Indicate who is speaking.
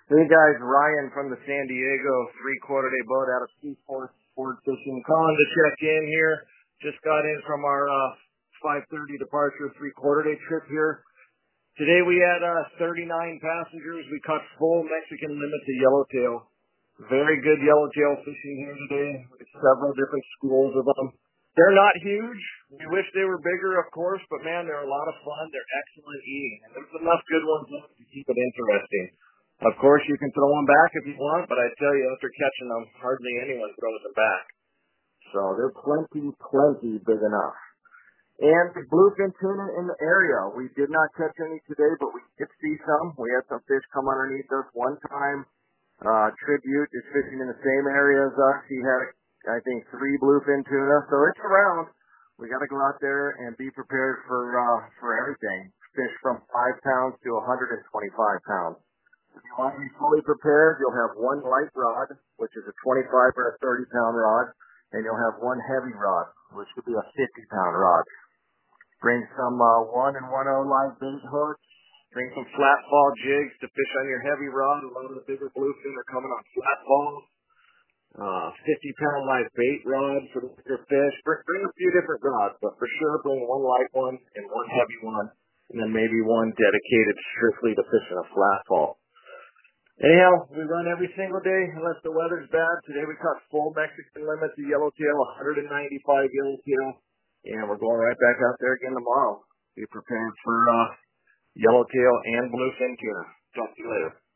Speaker 1: Hey guys, Ryan from the San Diego three-quarter day boat out of Seaport Sport Fishing. Calling to check in here. Just got in from our 5:30 departure three-quarter day trip here. Today we had 39 passengers. We caught full Mexican limit to yellowtail. Very good yellowtail fishing here today. Several different schools of them. They're not huge. We wish they were bigger, of course, but man, they're a lot of fun. They're excellent eating. And there's enough good ones left to keep it interesting. Of course, you can throw them back if you want, but I tell you, after catching them, hardly anyone throws them back. So they're plenty big enough. And the bluefin tuna in the area. We did not catch any today, but we did see some. We had some fish come underneath us one time. Tribute is fishing in the same area as us. He had, I think, 3 bluefin tuna. So it's around. We got to go out there and be prepared for everything. Fish from 5 pounds to 125 pounds. If you want to be fully prepared, you'll have one light rod, which is a 25 or a 30-pound rod, and you'll have one heavy rod, which could be a 50-pound rod. Bring some 1 and 1/0 live bait hooks. Bring some flat fall jigs to fish on your heavy rod. A lot of the bigger bluefin are coming on flat falls. 50-pound live bait rod for the bigger fish. Bring a few different rods, but for sure bring one light one and one heavy one, and then maybe one dedicated strictly to fishing a flat fall. Anyhow, we run every single day unless the weather's bad. Today we caught full Mexican limit to yellowtail, 195 yellowtail, and we're going right back out there again tomorrow. Be prepared for yellowtail and bluefin tuna. Talk to you later.